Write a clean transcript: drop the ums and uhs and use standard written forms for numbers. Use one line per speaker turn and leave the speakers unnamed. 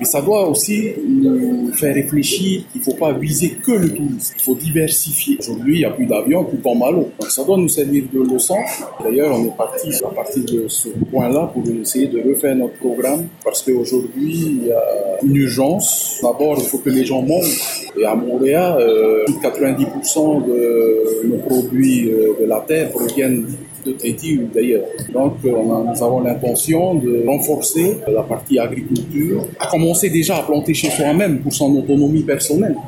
Mais ça doit aussi nous faire réfléchir qu'il ne faut pas viser que le tourisme. Il faut diversifier. Aujourd'hui, il n'y a plus d'avions, plus qu'en malo. Donc ça doit nous servir de leçon. D'ailleurs, on est parti à partir de ce point-là pour essayer de refaire notre programme parce qu'aujourd'hui, il y a une urgence. D'abord, il faut que les gens montent. Et à Montréal, plus de 90% de nos produits de la terre proviennent de Tahiti ou d'ailleurs. Donc, nous avons l'intention de renforcer la partie agriculture, à commencer déjà à planter chez soi-même pour son autonomie personnelle.